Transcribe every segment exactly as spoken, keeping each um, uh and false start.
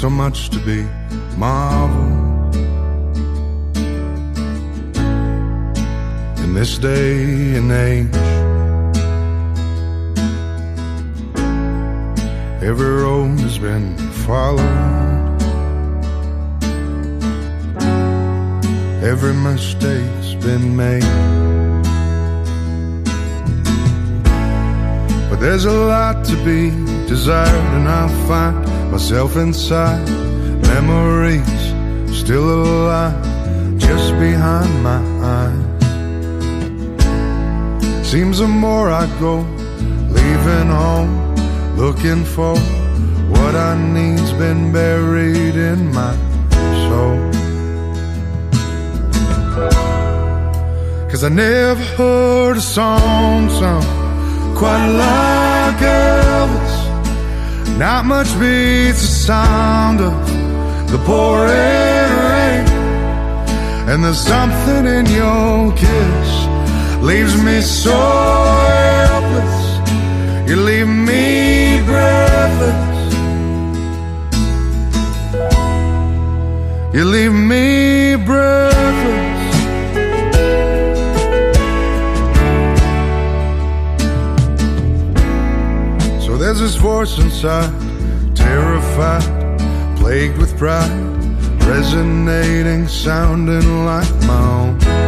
so much to be marveled in this day and age. Every road has been followed, every mistake's been made, but there's a lot to be desired, and I'll find myself inside memories still alive just behind my eyes. Seems the more I go, leaving home, looking for what I need's been buried in my soul. 'Cause I never heard a song sung quite like Elvis. Not much beats the sound of the pouring rain, and there's something in your kiss leaves me so helpless. You leave me breathless. You leave me breathless. So there's this voice inside, terrified, plagued with pride, resonating, sounding like my own.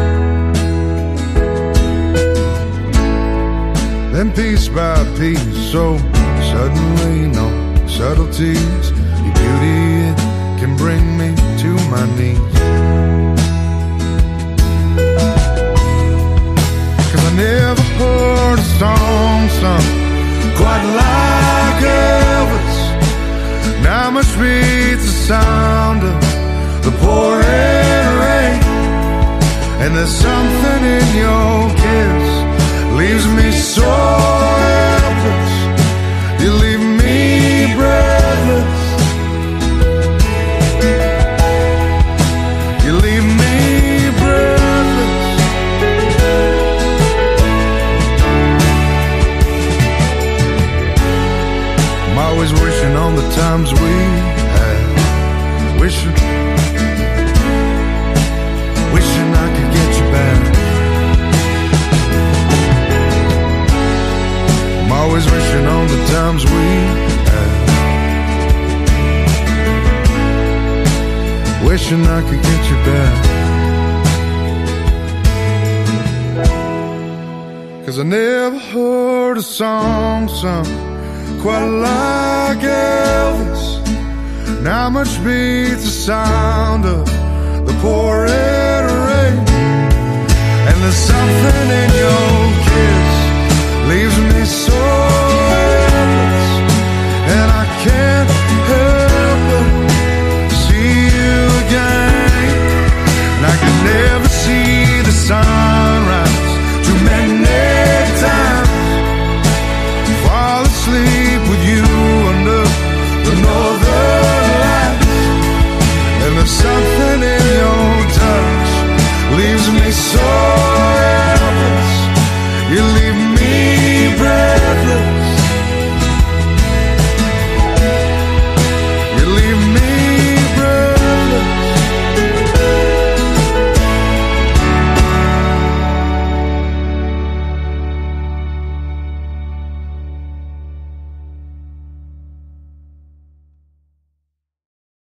Then piece by piece, so suddenly, no subtleties, your beauty, it can bring me to my knees. 'Cause I never heard a song sung quite like Elvis. Not much beats the sound of the pouring rain, and there's something in your kiss leaves me so helpless. You leave me breathless. You leave me breathless. I'm always wishing on the times we had, wishing, wishing I could get you back. Always wishing on the times we had, wishing I could get you back. 'Cause I never heard a song sung quite like Elvis. Not much beats the sound of the pouring rain, and there's something in